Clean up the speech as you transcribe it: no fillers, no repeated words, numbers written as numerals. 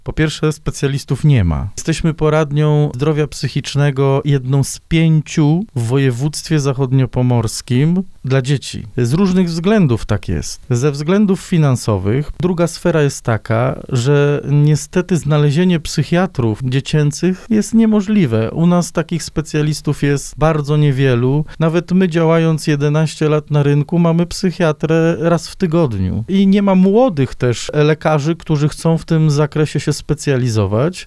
Po pierwsze, specjalistów nie ma. Jesteśmy poradnią zdrowia psychicznego, jedną z 5 w województwie zachodniopomorskim dla dzieci. Z różnych względów tak jest. Ze względów finansowych. Druga sfera jest taka, że niestety znalezienie psychiatrów dziecięcych jest niemożliwe. U nas takich specjalistów jest bardzo niewielu. Nawet my, działając 11 lat na rynku, mamy psychiatrę raz w tygodniu. I nie ma młodych też lekarzy, którzy chcą w tym zakresie się specjalizować.